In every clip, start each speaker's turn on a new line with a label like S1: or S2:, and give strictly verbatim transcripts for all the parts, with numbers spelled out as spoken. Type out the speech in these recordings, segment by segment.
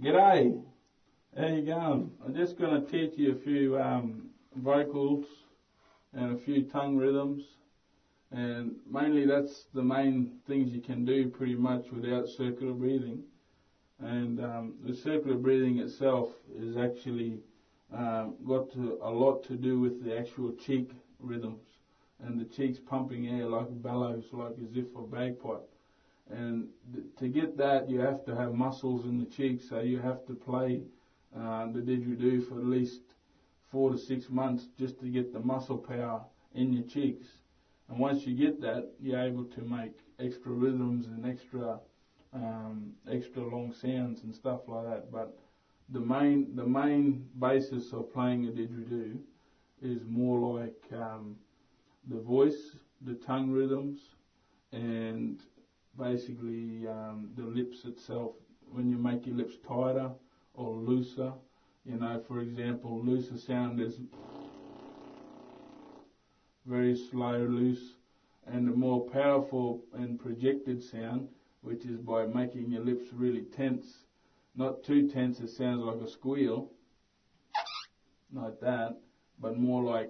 S1: G'day, how you going? I'm just going to teach you a few um, vocals and a few tongue rhythms, and mainly that's the main things you can do pretty much without circular breathing. And um, the circular breathing itself is actually um, got to, a lot to do with the actual cheek rhythms, and the cheeks pumping air like bellows, like as if a bagpipe. And th- to get that, you have to have muscles in the cheeks, so you have to play uh, the didgeridoo for at least four to six months just to get the muscle power in your cheeks. And once you get that, you're able to make extra rhythms and extra um, extra long sounds and stuff like that. But the main the main basis of playing a didgeridoo is more like um, the voice, the tongue rhythms, and basically um, the lips itself. When you make your lips tighter or looser, you know, for example, looser sound is very slow, loose, and the more powerful and projected sound, which is by making your lips really tense, not too tense, it sounds like a squeal, like that, but more like,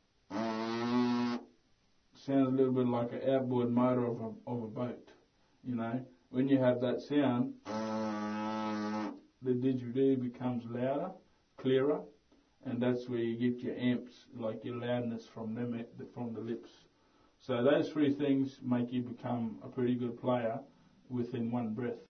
S1: sounds a little bit like an outboard motor of a, of a boat, you know. When you have that sound, the didgeridoo becomes louder, clearer, and that's where you get your amps, like your loudness from them, from the lips. So those three things make you become a pretty good player within one breath.